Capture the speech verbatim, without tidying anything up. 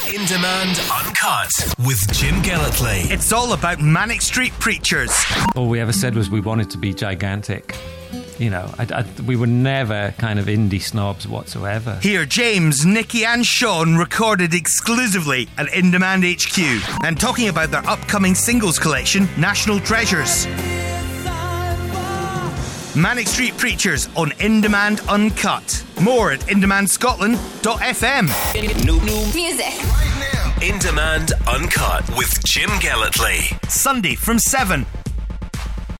In Demand Uncut with Jim Gellertley. It's all about Manic Street Preachers. All we ever said was we wanted to be gigantic. You know, I, I, we were never kind of indie snobs whatsoever. Here, James, Nikki and Sean recorded exclusively at In Demand H Q and talking about their upcoming singles collection, National Treasures. Manic Street Preachers on In Demand Uncut. More at in demand scotland dot f m. New, new music right now. In Demand Uncut with Jim Gellertley. Sunday from seven